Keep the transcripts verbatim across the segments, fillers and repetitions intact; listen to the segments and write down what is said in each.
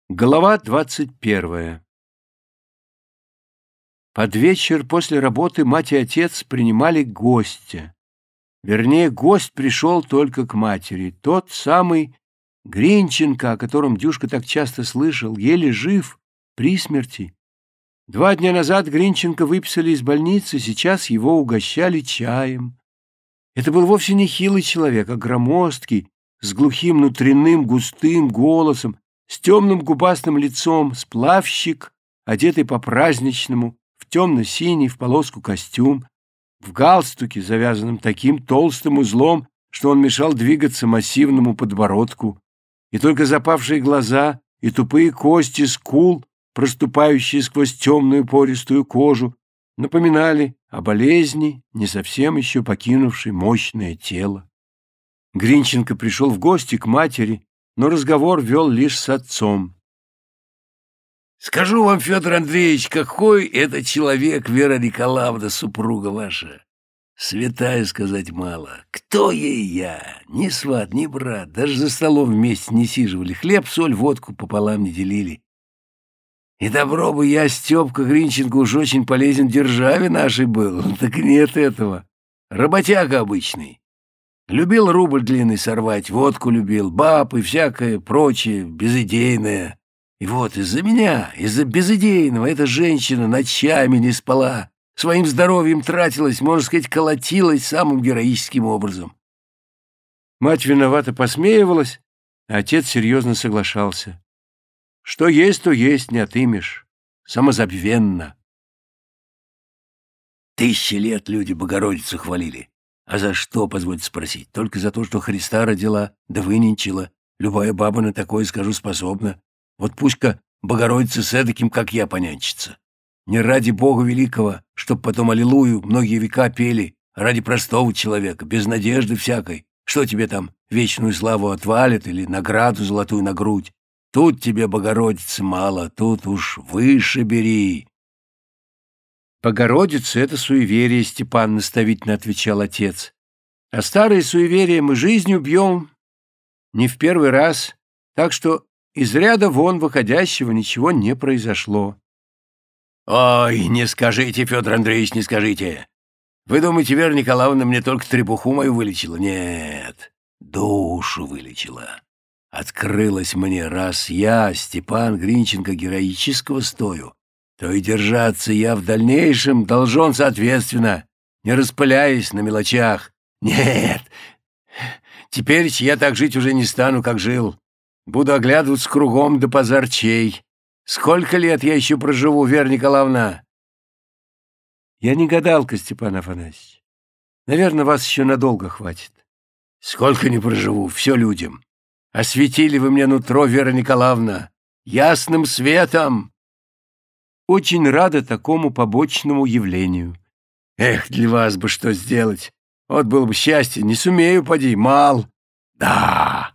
Глава двадцать первая. Под вечер после работы мать и отец принимали гостя. Вернее, гость пришел только к матери. Тот самый Гринченко, о котором Дюшка так часто слышал, еле жив, при смерти. Два дня назад Гринченко выписали из больницы, сейчас его угощали чаем. Это был вовсе не хилый человек, а громоздкий, с глухим внутренним густым голосом, с темным губастым лицом, сплавщик, одетый по-праздничному, в темно-синий в полоску костюм, в галстуке, завязанном таким толстым узлом, что он мешал двигаться массивному подбородку, и только запавшие глаза и тупые кости скул, проступающие сквозь темную пористую кожу, напоминали о болезни, не совсем еще покинувшей мощное тело. Гринченко пришел в гости к матери, но разговор вел лишь с отцом. «Скажу вам, Федор Андреевич, какой это человек, Вера Николаевна, супруга ваша. Святая сказать мало. Кто ей я? Ни сват, ни брат. Даже за столом вместе не сиживали. Хлеб, соль, водку пополам не делили. И добро бы я, Степка Гринченко, уж очень полезен державе нашей был. Так нет этого. Работяга обычный. Любил рубль длинный сорвать, водку любил, баб и всякое прочее, безыдейное. И вот из-за меня, из-за безыдейного, эта женщина ночами не спала, своим здоровьем тратилась, можно сказать, колотилась самым героическим образом. Мать виновато посмеивалась, а отец серьезно соглашался. Что есть, то есть, не отымешь. Самозабвенно. Тысячи лет люди Богородицу хвалили. А за что, позвольте спросить? Только за то, что Христа родила, да выненчила. Любая баба на такое, скажу, способна. Вот пусть-ка Богородица с эдаким, как я, понянчится. Не ради Бога великого, чтоб потом аллилуйю многие века пели, а ради простого человека, без надежды всякой. Что тебе там, вечную славу отвалит или награду золотую на грудь? Тут тебе, Богородицы, мало, тут уж выше бери. «Богородица — это суеверие, Степан», — наставительно отвечал отец. «А старые суеверия мы жизнью бьем не в первый раз, так что из ряда вон выходящего ничего не произошло». «Ой, не скажите, Федор Андреевич, не скажите. Вы думаете, Вера Николаевна мне только требуху мою вылечила? Нет, душу вылечила. Открылась мне, раз я, Степан Гринченко, героического стою, то и держаться я в дальнейшем должен соответственно, не распыляясь на мелочах. Нет, теперь я так жить уже не стану, как жил. Буду оглядываться кругом до позорчей. Сколько лет я еще проживу, Вера Николаевна?» «Я не гадалка, Степан Афанасьевич. Наверное, вас еще надолго хватит». «Сколько не проживу, все людям. Осветили вы мне нутро, Вера Николаевна, ясным светом». «Очень рада такому побочному явлению». «Эх, для вас бы что сделать. Вот было бы счастье. Не сумею, поди, мал». «Да».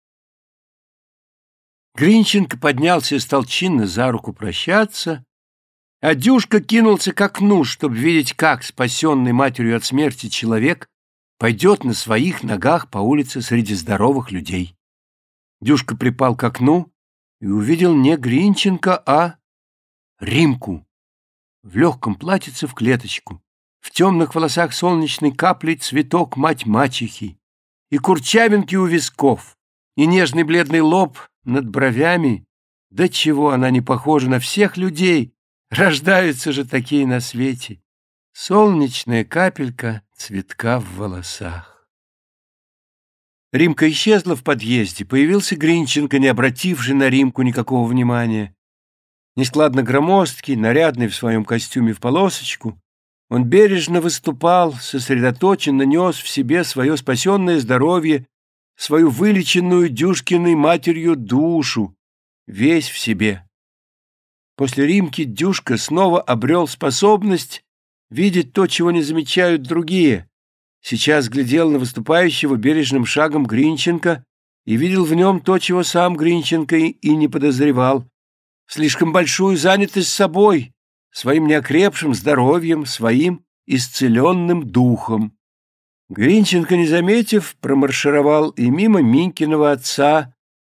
Гринченко поднялся и стал чинно за руку прощаться, а Дюшка кинулся к окну, чтобы видеть, как спасенный матерью от смерти человек пойдет на своих ногах по улице среди здоровых людей. Дюшка припал к окну и увидел не Гринченко, а Римку в легком платьице в клеточку, в темных волосах солнечной каплей цветок мать мачехи, и курчавинки у висков, и нежный бледный лоб над бровями. Да чего она не похожа на всех людей, рождаются же такие на свете. Солнечная капелька цветка в волосах. Римка исчезла в подъезде, появился Гринченко, не обративший на Римку никакого внимания. Нескладно громоздкий, нарядный в своем костюме в полосочку, он бережно выступал, сосредоточенно нес в себе свое спасенное здоровье, свою вылеченную Дюшкиной матерью душу, весь в себе. После Римки Дюшка снова обрел способность видеть то, чего не замечают другие. Сейчас глядел на выступающего бережным шагом Гринченко и видел в нем то, чего сам Гринченко и не подозревал. Слишком большую занятость собой, своим неокрепшим здоровьем, своим исцеленным духом. Гринченко, не заметив, промаршировал и мимо Минькиного отца,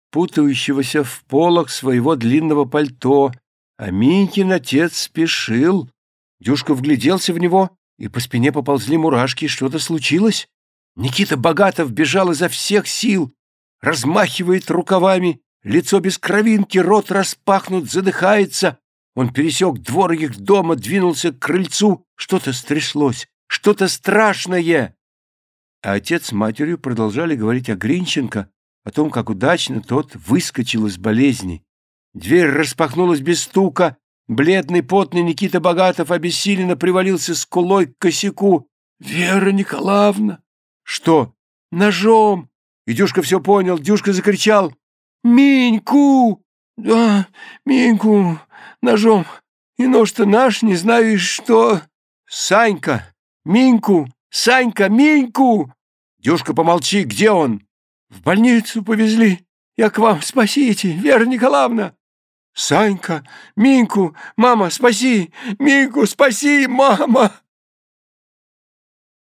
путающегося в полах своего длинного пальто, а Минькин отец спешил. Дюшка вгляделся в него, и по спине поползли мурашки. Что-то случилось? Никита Богатов бежал изо всех сил, размахивает рукавами, лицо без кровинки, рот распахнут, задыхается. Он пересек двор их дома, двинулся к крыльцу. Что-то стряслось, что-то страшное. А отец с матерью продолжали говорить о Гринченко, о том, как удачно тот выскочил из болезни. Дверь распахнулась без стука. Бледный, потный Никита Богатов обессиленно привалился скулой к косяку. «Вера Николаевна!» «Что? Ножом!» И Дюшка все понял. Дюшка закричал: «Миньку!» «Да, Миньку ножом. И нож-то наш, не знаю и что». «Санька! Миньку! Санька! Миньку!» «Дюшка, помолчи, где он?» «В больницу повезли. Я к вам, спасите, Вера Николаевна!» «Санька! Миньку! Мама, спаси! Миньку, спаси, мама!»